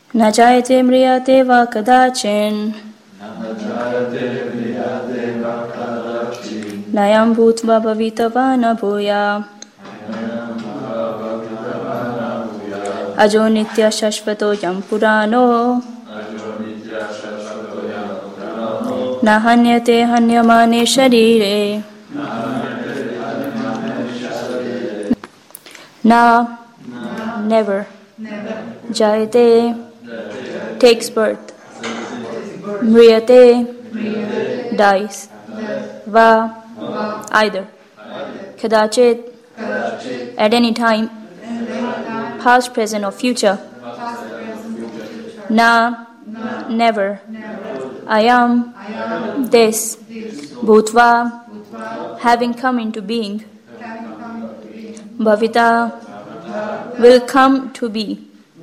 Na jayate mriyate va kadachin. Nayam bhutva bhavitava na bhuya. Ajo nitya shashvato yam purano. Na hanyate hanyamane sharire. Na, never. Jayate, takes birth. Mriyate, dies. Va, either. Kadachit, at any time, past, present or future. Na, never. Ayam, this. Bhutva, having come into being. Bhavita, will come to be.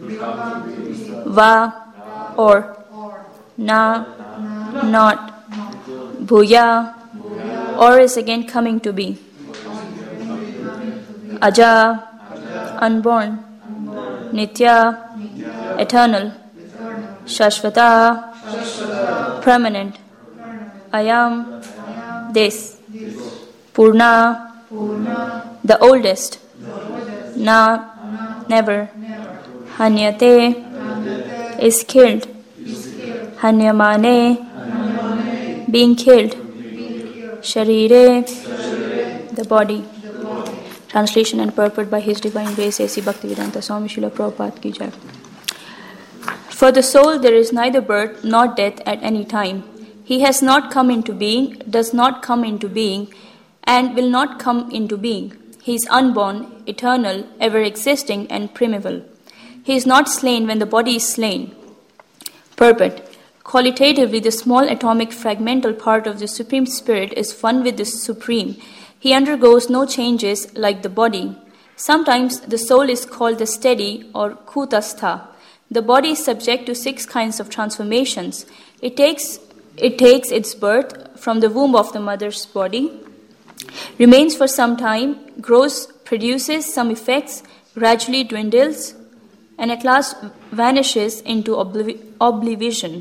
Va, or. Na, not. Bhuya, or is again coming to be. Aja, unborn. Nitya, eternal. Shashvata, permanent. Ayam, this. Purna, the oldest. Na, never. Hanyate, is killed. Hanyamane, being killed. Sharire, the body. Translation and purport by His Divine Grace A.C. Bhaktivedanta Swami Srila Prabhupada Ki Jai. For the soul there is neither birth nor death at any time. He has not come into being, does not come into being, and will not come into being. He is unborn, eternal, ever-existing, and primeval. He is not slain when the body is slain. Purport. Qualitatively, the small atomic fragmental part of the Supreme Spirit is one with the Supreme. He undergoes no changes like the body. Sometimes the soul is called the steady or kutastha. The body is subject to 6 kinds of transformations. It takes its birth from the womb of the mother's body, remains for some time, grows, produces some effects, gradually dwindles, and at last vanishes into oblivion.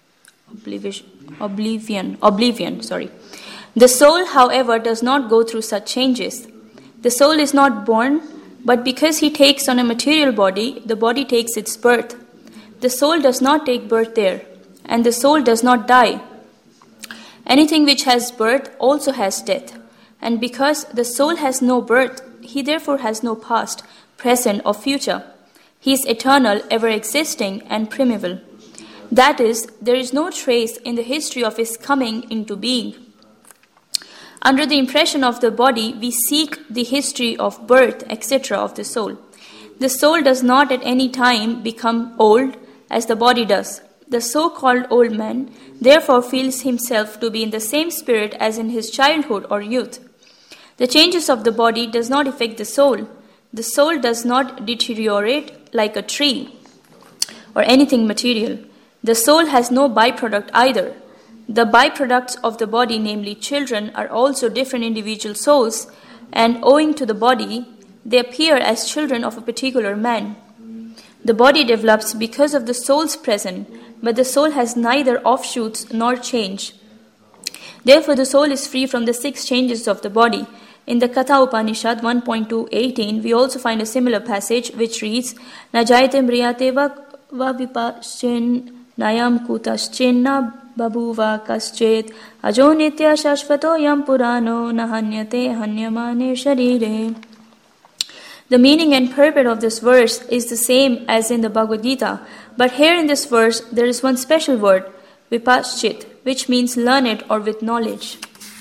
The soul, however, does not go through such changes. The soul is not born, but because he takes on a material body, the body takes its birth. The soul does not take birth there, and the soul does not die. Anything which has birth also has death, and because the soul has no birth, he therefore has no past, present, or future. He is eternal, ever-existing, and primeval. That is, there is no trace in the history of his coming into being. Under the impression of the body, we seek the history of birth, etc. of the soul. The soul does not at any time become old as the body does. The so-called old man therefore feels himself to be in the same spirit as in his childhood or youth. The changes of the body does not affect the soul. The soul does not deteriorate like a tree or anything material. The soul has no byproduct either. The byproducts of the body, namely children, are also different individual souls, and owing to the body, they appear as children of a particular man. The body develops because of the soul's presence, but the soul has neither offshoots nor change. Therefore, the soul is free from the 6 changes of the body. In the Katha Upanishad 1.2.18, we also find a similar passage which reads, Na jayate mriyate va vipaschin nayam kutaschinna babuva kaschet ajo nitya shashvato yam purano nahanyate hanyamane sharire. The meaning and purport of this verse is the same as in the Bhagavad Gita, but here in this verse there is one special word, vipaschit, which means learned or with knowledge.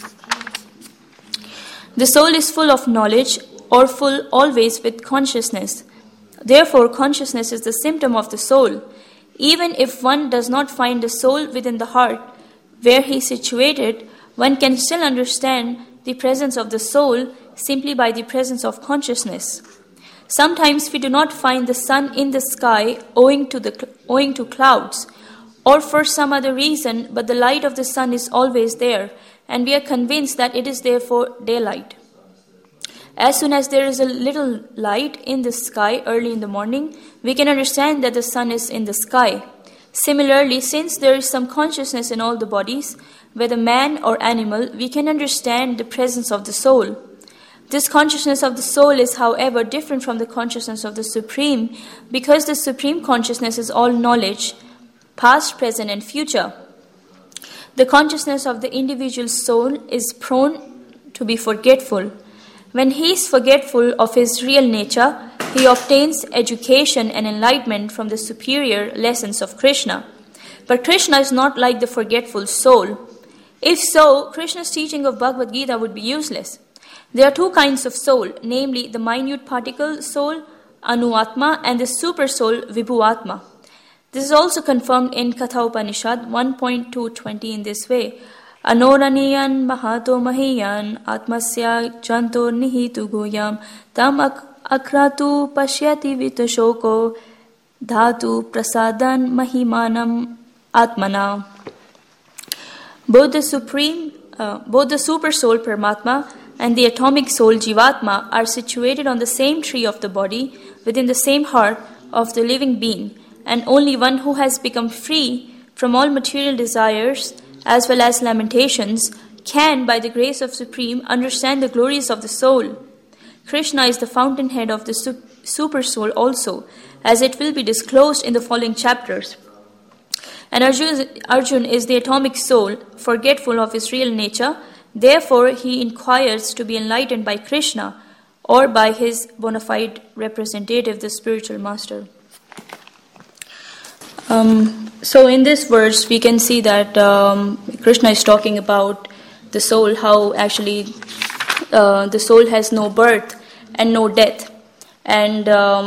The soul is full of knowledge or full always with consciousness. Therefore, consciousness is the symptom of the soul. Even if one does not find the soul within the heart, where he is situated, one can still understand the presence of the soul simply by the presence of consciousness. Sometimes we do not find the sun in the sky owing to clouds, or for some other reason, but the light of the sun is always there, and we are convinced that it is therefore daylight. As soon as there is a little light in the sky early in the morning, we can understand that the sun is in the sky. Similarly, since there is some consciousness in all the bodies, whether man or animal, we can understand the presence of the soul. This consciousness of the soul is, however, different from the consciousness of the Supreme, because the Supreme Consciousness is all knowledge, past, present, and future. The consciousness of the individual soul is prone to be forgetful. When he is forgetful of his real nature, he obtains education and enlightenment from the superior lessons of Krishna. But Krishna is not like the forgetful soul. If so, Krishna's teaching of Bhagavad Gita would be useless. There are two kinds of soul, namely the minute particle soul, Anu-Atma, and the super soul, Vibhu-Atma. This is also confirmed in Katha Upanishad 1.220 in this way. Anoraniyan mahato mahiyan atmasya janto nihitu goyam tam akratu pashyati vitashoko dhatu prasadan mahimanam atmana. Both the super soul Paramatma and the atomic soul Jivatma are situated on the same tree of the body within the same heart of the living being, and only one who has become free from all material desires as well as lamentations can, by the grace of Supreme, understand the glories of the soul. Krishna is the fountainhead of the super soul also, as it will be disclosed in the following chapters. And Arjun is the atomic soul, forgetful of his real nature. Therefore, he inquires to be enlightened by Krishna or by his bona fide representative, the spiritual master. So in this verse, we can see that Krishna is talking about the soul, how actually the soul has no birth and no death. And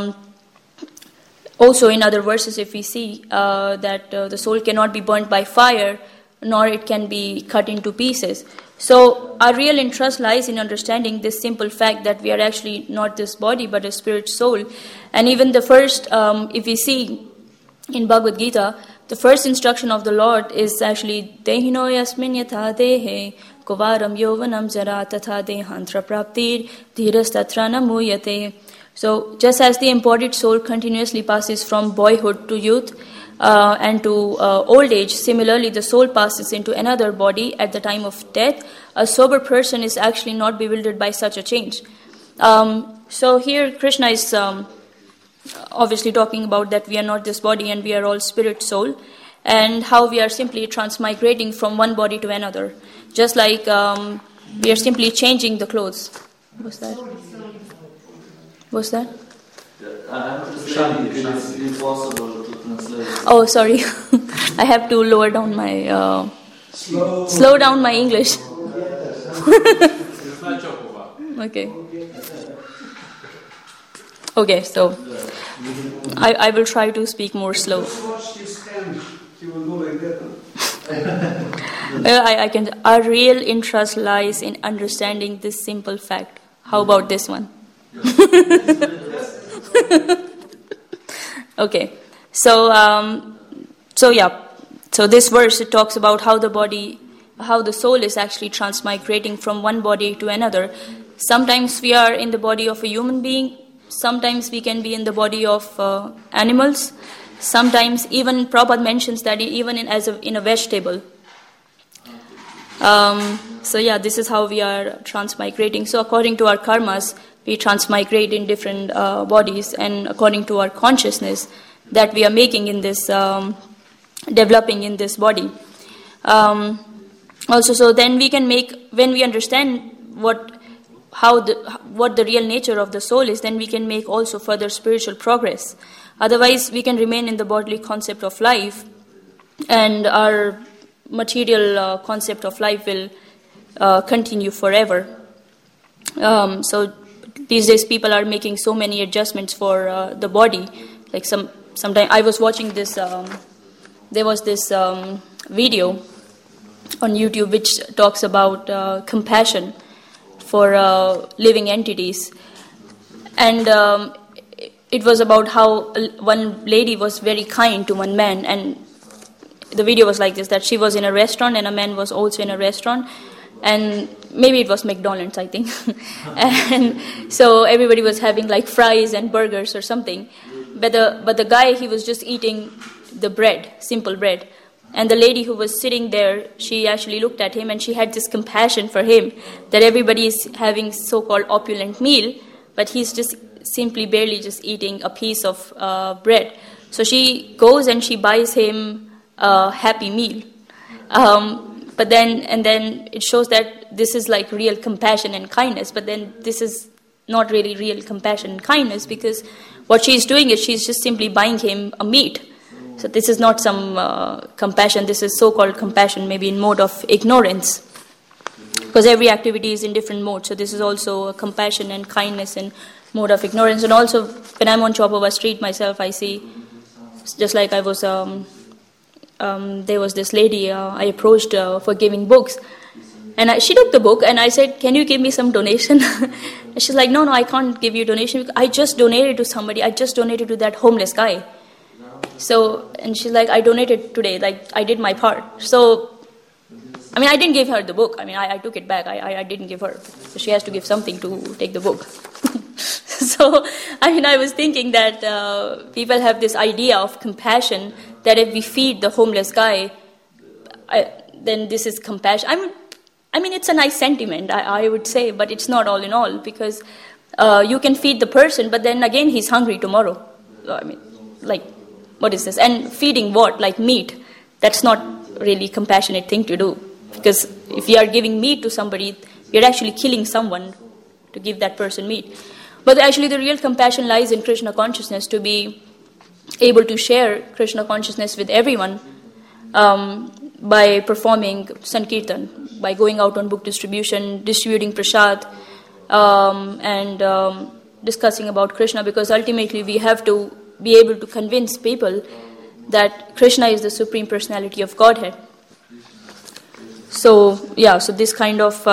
also in other verses, if we see that the soul cannot be burnt by fire, nor it can be cut into pieces. So our real interest lies in understanding this simple fact that we are actually not this body, but a spirit soul. And even the first, if we see in Bhagavad Gita, the first instruction of the Lord is actually Dehino yasmin yatha dehe kuvaram yovanam jara tatha dehantra praptir dhiras tatra namuyate. So just as the embodied soul continuously passes from boyhood to youth and to old age, similarly the soul passes into another body at the time of death. A sober person is actually not bewildered by such a change. So here Krishna is obviously talking about that we are not this body and we are all spirit soul, and how we are simply transmigrating from one body to another, just like we are simply changing the clothes. What's that? I have to say it is impossible to translate. Oh, sorry. I have to lower down my slow down my English. Okay, so I will try to speak more slow. Well, our real interest lies in understanding this simple fact. How about this one? Okay, so this verse, it talks about how the soul is actually transmigrating from one body to another. Sometimes we are in the body of a human being. Sometimes we can be in the body of animals. Sometimes even Prabhupada mentions that even in a vegetable. This is how we are transmigrating. So according to our karmas, we transmigrate in different bodies, and according to our consciousness that we are making in this, developing in this body. So then we can when we understand what the real nature of the soul is, then we can make also further spiritual progress. Otherwise, we can remain in the bodily concept of life, and our material concept of life will continue forever. So these days, people are making so many adjustments for the body. Like sometime I was watching this. There was this video on YouTube which talks about compassion for living entities, and it was about how one lady was very kind to one man, and the video was like this, that she was in a restaurant and a man was also in a restaurant, and maybe it was McDonald's, I think. And so everybody was having like fries and burgers or something. But the guy, he was just eating the bread, simple bread. And the lady who was sitting there, she actually looked at him and she had this compassion for him that everybody is having so-called opulent meal, but he's just simply barely just eating a piece of bread. So she goes and she buys him a happy meal. But then it shows that this is like real compassion and kindness, but then this is not really real compassion and kindness, because what she's doing is she's just simply buying him a meat. So this is not some compassion, this is so-called compassion, maybe in mode of ignorance. Because every activity is in different modes, so this is also a compassion and kindness in mode of ignorance. And also, when I'm on Chopova Street myself, I see, just like I was, there was this lady I approached for giving books. And she took the book and I said, can you give me some donation? And she's like, no, I can't give you donation. I just donated to somebody. I just donated to that homeless guy. So, and she's like, I donated today, like I did my part. So, I mean, I didn't give her the book. I mean, I took it back. I didn't give her. So she has to give something to take the book. So, I mean, I was thinking that people have this idea of compassion, that if we feed the homeless guy, then this is compassion. I mean, it's a nice sentiment, I would say, but it's not all in all, because you can feed the person, but then again, he's hungry tomorrow. I mean, like, what is this? And feeding what? Like meat. That's not really compassionate thing to do. Because if you are giving meat to somebody, you're actually killing someone to give that person meat. But actually the real compassion lies in Krishna consciousness, to be able to share Krishna consciousness with everyone by performing Sankirtan, by going out on book distribution, distributing prasad, and discussing about Krishna, because ultimately we have to be able to convince people that Krishna is the Supreme Personality of Godhead. So, so this kind of,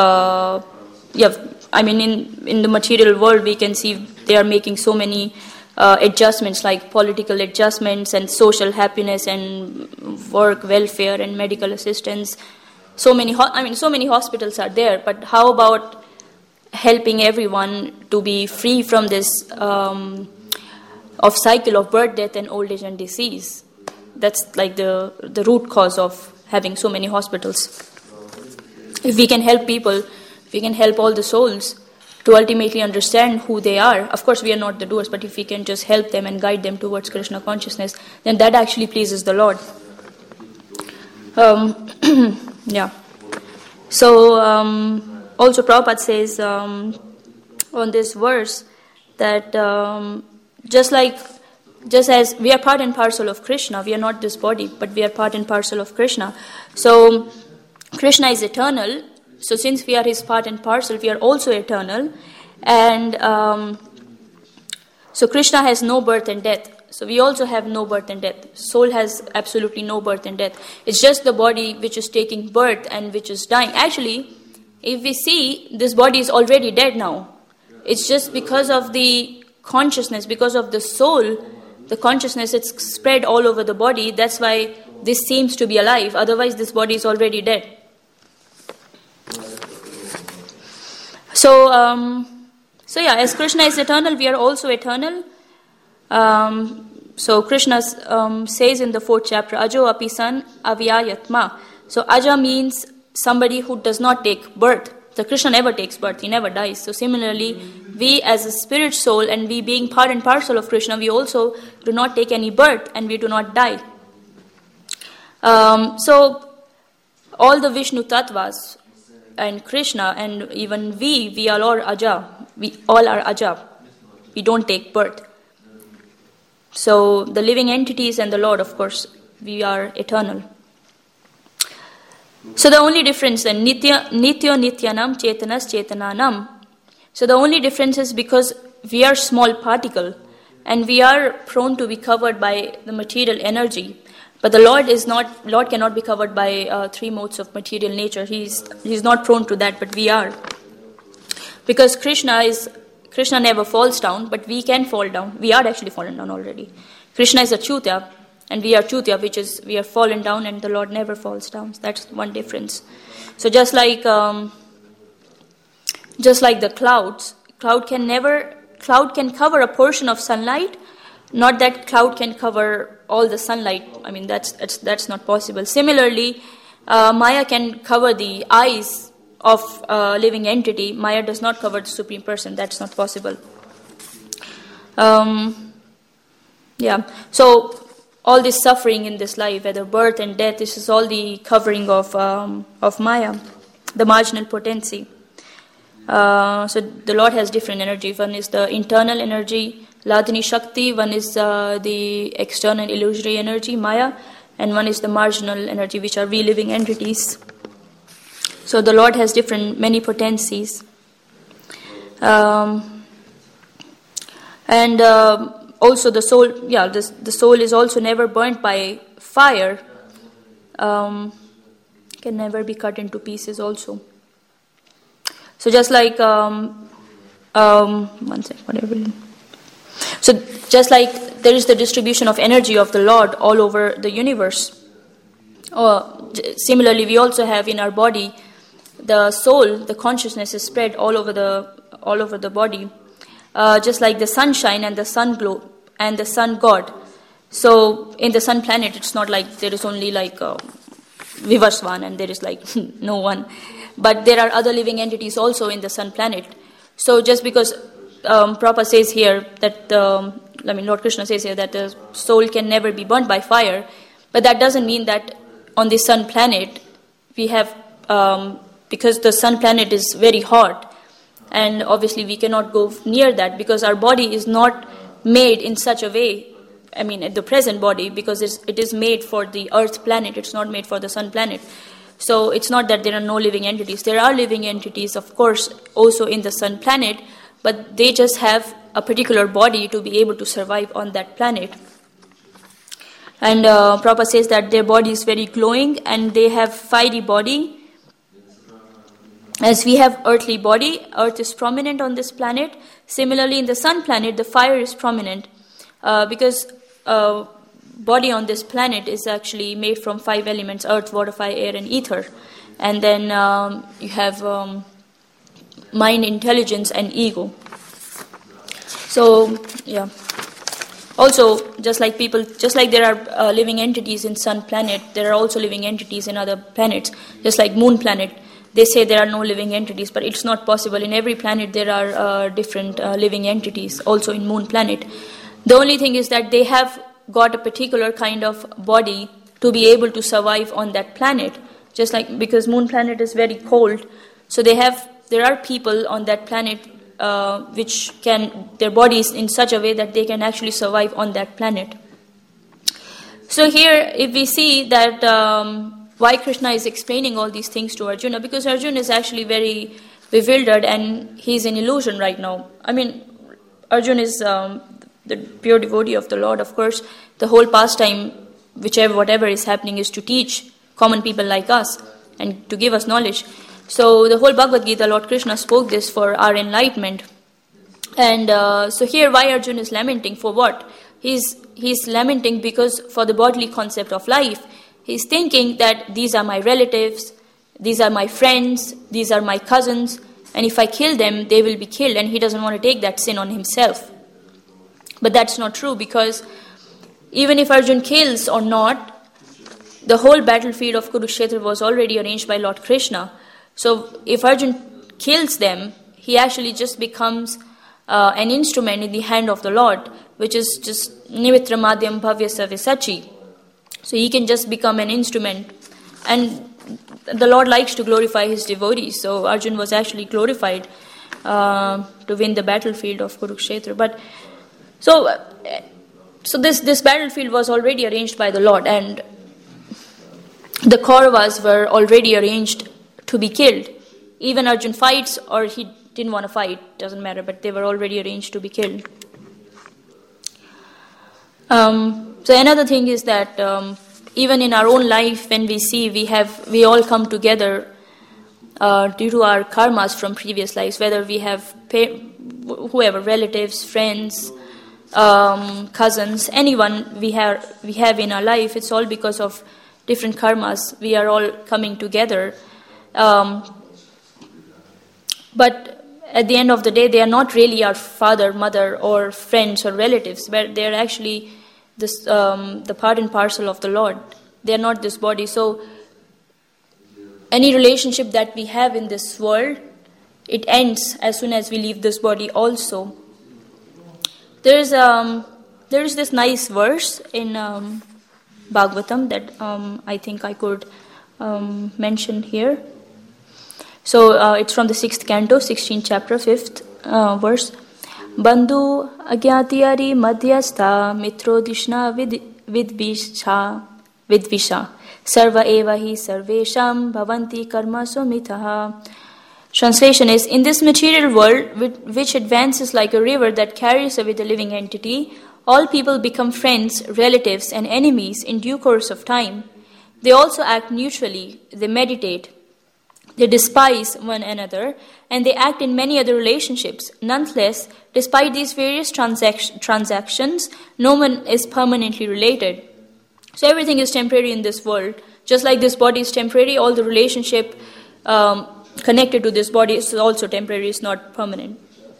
I mean, in the material world we can see they are making so many adjustments, like political adjustments and social happiness and work welfare and medical assistance. So many hospitals are there, but how about helping everyone to be free from this of cycle of birth, death, and old age and disease? That's like the root cause of having so many hospitals. If we can help people, if we can help all the souls to ultimately understand who they are, of course we are not the doers, but if we can just help them and guide them towards Krishna consciousness, then that actually pleases the Lord. So also Prabhupada says on this verse that just as we are part and parcel of Krishna, we are not this body, but we are part and parcel of Krishna. So Krishna is eternal. So since we are his part and parcel, we are also eternal. And so Krishna has no birth and death. So we also have no birth and death. Soul has absolutely no birth and death. It's just the body which is taking birth and which is dying. Actually, if we see, this body is already dead now. It's just because of the consciousness, because of the soul, the consciousness, it's spread all over the body. That's why this seems to be alive. Otherwise, this body is already dead. So, as Krishna is eternal, we are also eternal. So Krishna says in the 4th chapter, Ajo api san avyayatma. So Aja means somebody who does not take birth. So Krishna never takes birth, he never dies. So similarly, we as a spirit soul, and we being part and parcel of Krishna, we also do not take any birth and we do not die. So all the Vishnu Tattvas and Krishna and even we are all Aja. We all are Aja. We don't take birth. So the living entities and the Lord, of course, we are eternal. So the only difference then, Nitya Nityanam Chetanas Chetananam. So the only difference is because we are small particle and we are prone to be covered by the material energy. But the Lord cannot be covered by 3 modes of material nature. He's not prone to that, but we are. Because Krishna never falls down, but we can fall down. We are actually fallen down already. Krishna is a Chutya, and we are Chutya, which is we are fallen down, and the Lord never falls down. That's one difference. So just like Just like the clouds, cloud can cover a portion of sunlight, not that cloud can cover all the sunlight. I mean, that's not possible. Similarly, Maya can cover the eyes of a living entity. Maya does not cover the Supreme Person. That's not possible. So all this suffering in this life, whether birth and death, this is all the covering of Maya, the marginal potency. So the Lord has different energy. One is the internal energy, Ladini Shakti. One is the external illusory energy, Maya. And one is the marginal energy, which are we living entities. So the Lord has many potencies. Also the soul, the soul is also never burnt by fire. Can never be cut into pieces also. So just like, So just like there is the distribution of energy of the Lord all over the universe. Similarly, we also have in our body, the soul, the consciousness is spread all over the body. Just like the sunshine and the sun glow and the sun god. So in the sun planet, it's not like there is only like Vivaswan and there is like no one. But there are other living entities also in the sun planet. So just because Prabhupada says here that, Lord Krishna says here that the soul can never be burnt by fire, but that doesn't mean that on the sun planet we have, because the sun planet is very hot, and obviously we cannot go near that because our body is not made in such a way, the present body, because it is made for the earth planet, it's not made for the sun planet. So it's not that there are no living entities. There are living entities, of course, also in the sun planet, but they just have a particular body to be able to survive on that planet. And Prabhupada says that their body is very glowing and they have fiery body. As we have earthly body, earth is prominent on this planet. Similarly, in the sun planet, the fire is prominent because body on this planet is actually made from 5 elements: earth, water, fire, air, and ether. And then you have mind, intelligence, and ego. So, yeah. Also, just like there are living entities in sun planet, there are also living entities in other planets. Just like moon planet, they say there are no living entities, but it's not possible. In every planet, there are different living entities, also in moon planet. The only thing is that they have got a particular kind of body to be able to survive on that planet. Just like, because moon planet is very cold, so there are people on that planet which their bodies in such a way that they can actually survive on that planet. So here, if we see that why Krishna is explaining all these things to Arjuna, because Arjuna is actually very bewildered and he's in illusion right now. Arjuna is the pure devotee of the Lord. Of course, the whole pastime, whatever is happening, is to teach common people like us and to give us knowledge. So the whole Bhagavad Gita, Lord Krishna spoke this for our enlightenment. And so here, why Arjuna is lamenting? For what? He's lamenting because for the bodily concept of life, he's thinking that these are my relatives, these are my friends, these are my cousins, and if I kill them, they will be killed, and he doesn't want to take that sin on himself. But that's not true, because even if Arjuna kills or not, the whole battlefield of Kurukshetra was already arranged by Lord Krishna. So if Arjuna kills them, he actually just becomes an instrument in the hand of the Lord, which is just Nimitra Madhyam Bhavyasa Visachi. So he can just become an instrument. And the Lord likes to glorify his devotees. So Arjuna was actually glorified to win the battlefield of Kurukshetra. But so this battlefield was already arranged by the Lord, and the Kauravas were already arranged to be killed. Even Arjuna fights or he didn't want to fight, doesn't matter, but they were already arranged to be killed. So another thing is that even in our own life, when we see we all come together due to our karmas from previous lives, whether we have whoever, relatives, friends, cousins, anyone we have in our life, it's all because of different karmas. We are all coming together. But at the end of the day, they are not really our father, mother, or friends or relatives, but they are actually the part and parcel of the Lord. They are not this body. So any relationship that we have in this world, it ends as soon as we leave this body also. There is this nice verse in Bhagavatam that I think I could mention here. So it's from the 6th canto, 16th chapter, 5th verse. Bandhu agyatiyari madhyastha mitro dishna vidvisha sarva eva hi sarvesham bhavanti karma somitaha. Translation is, in this material world which advances like a river that carries away the living entity, all people become friends, relatives and enemies in due course of time. They also act neutrally, they meditate, they despise one another, and they act in many other relationships. Nonetheless, despite these various transactions, no one is permanently related. So everything is temporary in this world. Just like this body is temporary, all the relationship connected to this body is also temporary, it's not permanent.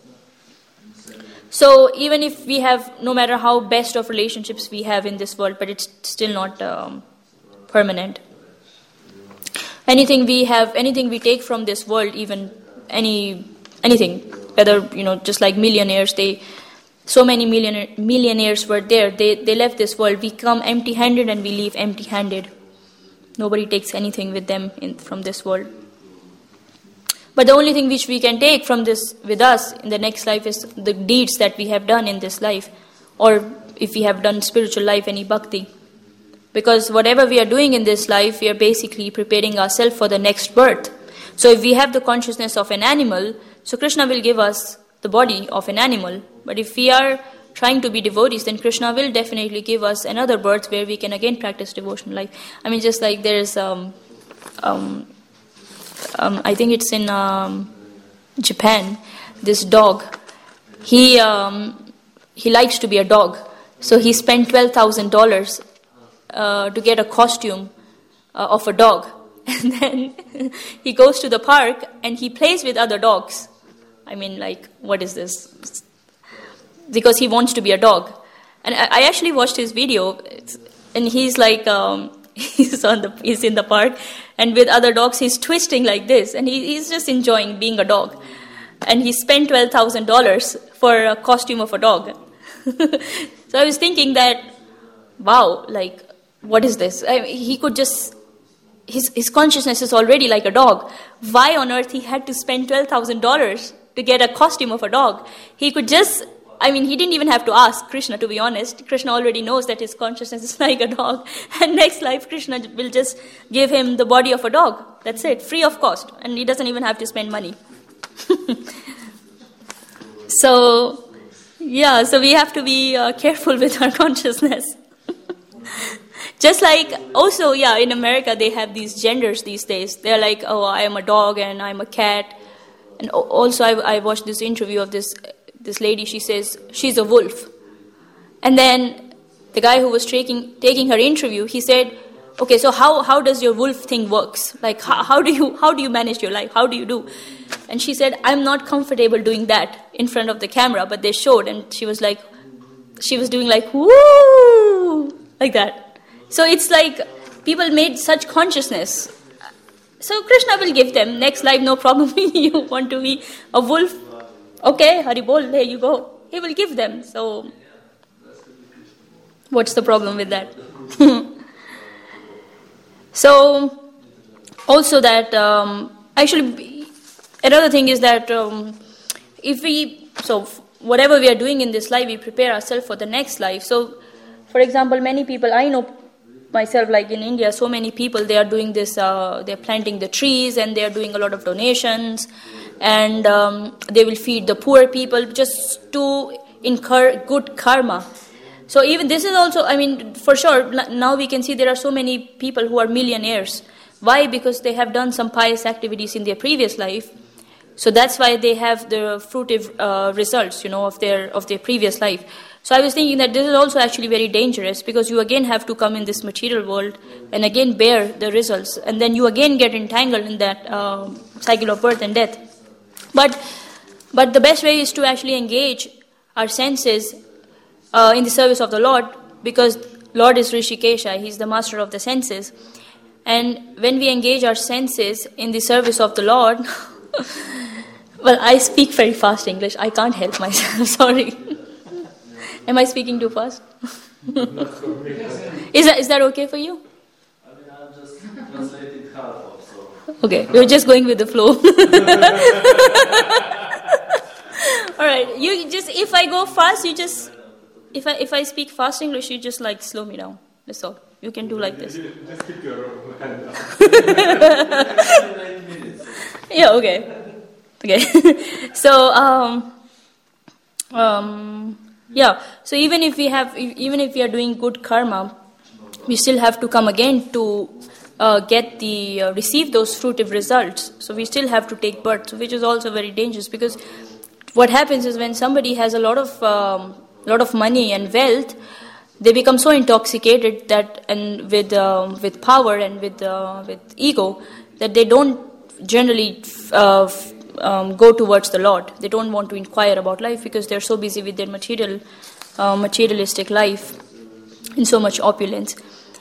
So even if we have, no matter how best of relationships we have in this world, but it's still not permanent. Anything we take from this world, even anything, whether, just like millionaires, so many millionaires were there, they left this world. We come empty-handed and we leave empty-handed. Nobody takes anything with them from this world. But the only thing which we can take from this with us in the next life is the deeds that we have done in this life, or if we have done spiritual life, any bhakti. Because whatever we are doing in this life, we are basically preparing ourselves for the next birth. So if we have the consciousness of an animal, so Krishna will give us the body of an animal. But if we are trying to be devotees, then Krishna will definitely give us another birth where we can again practice devotional life. I mean, just like there is, I think it's in Japan, this dog, he likes to be a dog. So he spent $12,000 to get a costume of a dog. And then he goes to the park and he plays with other dogs. I mean, like, what is this? Because he wants to be a dog. And I actually watched his video, and he's like, he's in the park, and with other dogs he's twisting like this, and he's just enjoying being a dog. And he spent $12,000 for a costume of a dog. So I was thinking that, wow, like, what is this? He could just, his consciousness is already like a dog. Why on earth he had to spend $12,000 to get a costume of a dog? He could just, he didn't even have to ask Krishna, to be honest. Krishna already knows that his consciousness is like a dog. And next life, Krishna will just give him the body of a dog. That's it, free of cost. And he doesn't even have to spend money. So we have to be careful with our consciousness. Just like, also, in America, they have these genders these days. They're like, oh, I am a dog and I'm a cat. And also, I watched this interview of this lady. She says she's a wolf. And then the guy who was taking her interview, he said, okay, so how does your wolf thing works? Like, how do you manage your life? How do you do? And she said, I'm not comfortable doing that in front of the camera. But they showed, and she was doing like, woo, like that. So it's like people made such consciousness. So Krishna will give them next life, no problem. You want to be a wolf? Okay, Haribol, there you go. He will give them. So what's the problem with that? So also that actually another thing is that whatever we are doing in this life, we prepare ourselves for the next life. So for example, many people, I know myself, like in India, so many people, they are doing this, they're planting the trees and they are doing a lot of donations, and they will feed the poor people just to incur good karma. So even this is also, for sure, now we can see there are so many people who are millionaires. Why? Because they have done some pious activities in their previous life. So that's why they have the fruitive results, of their previous life. So I was thinking that this is also actually very dangerous, because you again have to come in this material world and again bear the results, and then you again get entangled in that cycle of birth and death. But But the best way is to actually engage our senses in the service of the Lord, because Lord is Rishikesha, He's the master of the senses. And when we engage our senses in the service of the Lord, well, I speak very fast English. I can't help myself, sorry. Am I speaking too fast? Is that okay for you? I mean, I'm just translating half of, so. Okay, we're just going with the flow. All right, you just, if I go fast, you just, if I speak fast English, you just like slow me down. That's all. You can do like this. Just keep your hand up. Yeah, okay. So, yeah. So even if we are doing good karma, we still have to come again to receive those fruitive results. So we still have to take birth, which is also very dangerous, because what happens is when somebody has a lot of money and wealth, they become so intoxicated that, and with power and with ego, that they don't generally go towards the Lord. They don't want to inquire about life because they're so busy with their materialistic life in so much opulence.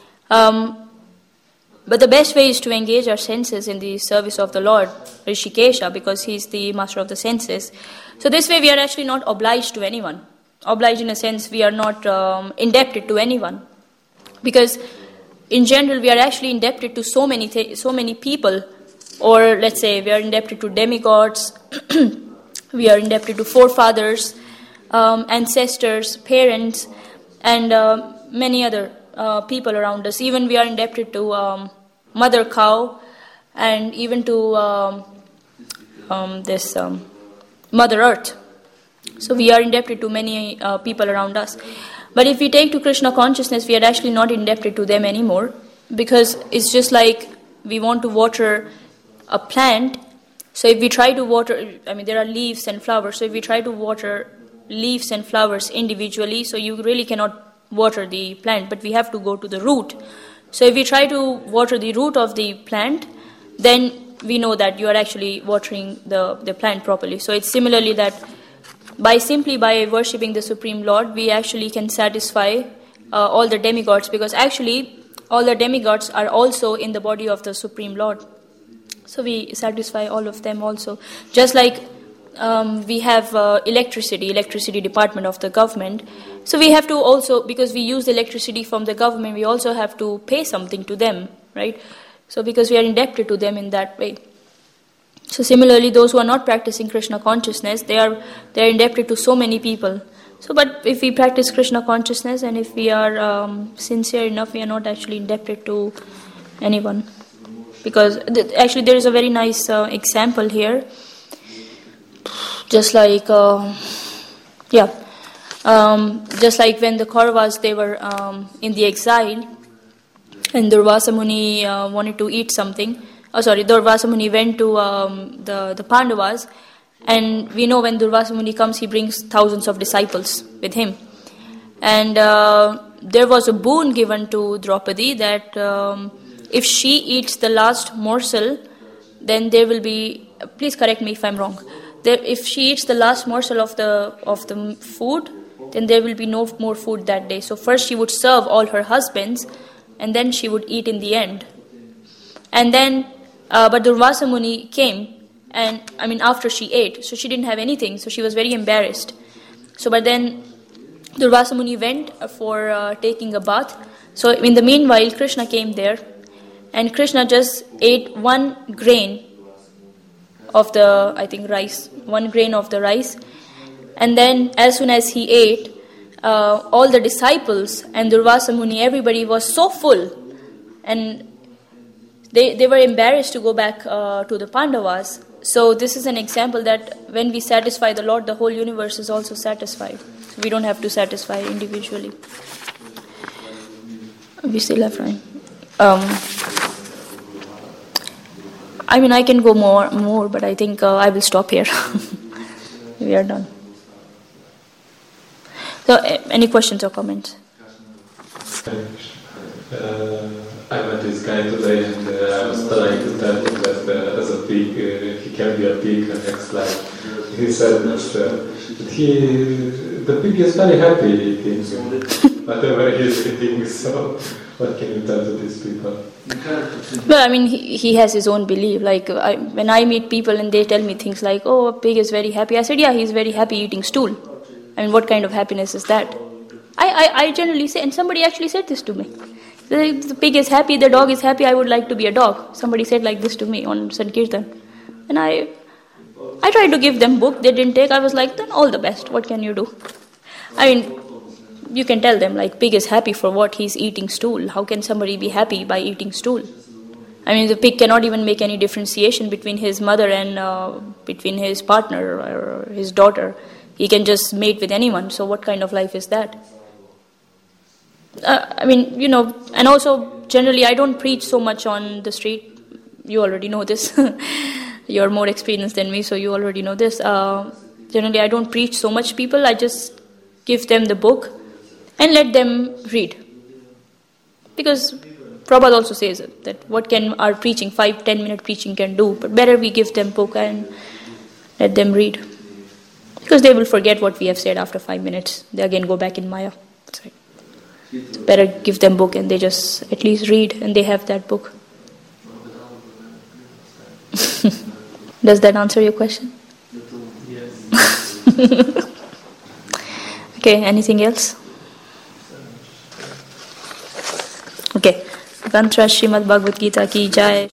But the best way is to engage our senses in the service of the Lord, Rishikesha, because He's the master of the senses. So this way we are actually not obliged to anyone. Obliged in a sense, we are not indebted to anyone. Because in general, we are actually indebted to so many people. Or let's say we are indebted to demigods, we are indebted to forefathers, ancestors, parents, and many other people around us. Even we are indebted to Mother Cow, and even to Mother Earth. So we are indebted to many people around us. But if we take to Krishna consciousness, we are actually not indebted to them anymore, because it's just like we want to water a plant. So if we try to water, there are leaves and flowers. So if we try to water leaves and flowers individually, so you really cannot water the plant, but we have to go to the root. So if we try to water the root of the plant, then we know that you are actually watering the plant properly. So it's similarly that by worshipping the Supreme Lord, we actually can satisfy all the demigods, because actually all the demigods are also in the body of the Supreme Lord. So we satisfy all of them also. Just like we have electricity department of the government. So we have to also, because we use the electricity from the government, we also have to pay something to them, right? So because we are indebted to them in that way. So similarly, those who are not practicing Krishna consciousness, they are indebted to so many people. So, but if we practice Krishna consciousness and if we are sincere enough, we are not actually indebted to anyone. Because actually there is a very nice example here. Just like, just like when the Kauravas, they were in the exile, and Durvasa Muni wanted to eat something. Durvasa Muni went to the Pandavas, and we know when Durvasa Muni comes, he brings thousands of disciples with him. And there was a boon given to Draupadi that if she eats the last morsel, then there will be, please correct me if I'm wrong, if she eats the last morsel of the food, then there will be no more food that day. So first she would serve all her husbands, and then she would eat in the end. And then, but Durvasa Muni came, and after she ate, so she didn't have anything, so she was very embarrassed. So, but then Durvasa Muni went for taking a bath. So in the meanwhile, Krishna came there, and Krishna just ate one grain of the, rice, one grain of the rice. And then as soon as he ate, all the disciples and Durvasa Muni, everybody was so full, and they were embarrassed to go back to the Pandavas. So this is an example that when we satisfy the Lord, the whole universe is also satisfied. So we don't have to satisfy individually. We still have time. I can go more, but I think I will stop here. We are done. So, any questions or comments? I met this guy today, and I was trying to tell him that as a pig, he can be a pig, and next life he he said that the pig is very happy eating whatever he is eating. So what can you tell to these people? Well, I mean, he has his own belief. Like, when I meet people and they tell me things like, oh, a pig is very happy, I said, yeah, he's very happy eating stool. I mean, what kind of happiness is that? I generally say, and somebody actually said this to me. The pig is happy, the dog is happy, I would like to be a dog. Somebody said like this to me on Sankirtan. And I tried to give them book, they didn't take. I was like, then all the best, what can you do? I mean, you can tell them like, pig is happy for what? He's eating stool. How can somebody be happy by eating stool? I mean, the pig cannot even make any differentiation between his mother and between his partner or his daughter. He can just mate with anyone. So what kind of life is that? I mean, and also generally I don't preach so much on the street. You already know this. You're more experienced than me, so you already know this. Generally I don't preach so much people. I just give them the book and let them read. Because Prabhupada also says that what can our preaching, 5-10 minute preaching can do, but better we give them book and let them read. Because they will forget what we have said after 5 minutes. They again go back in Maya. That's right. Better give them book and they just at least read and they have that book. Does that answer your question? Yes. Okay, anything else? Okay. Tantra Srimad Bhagavad Gita ki jai.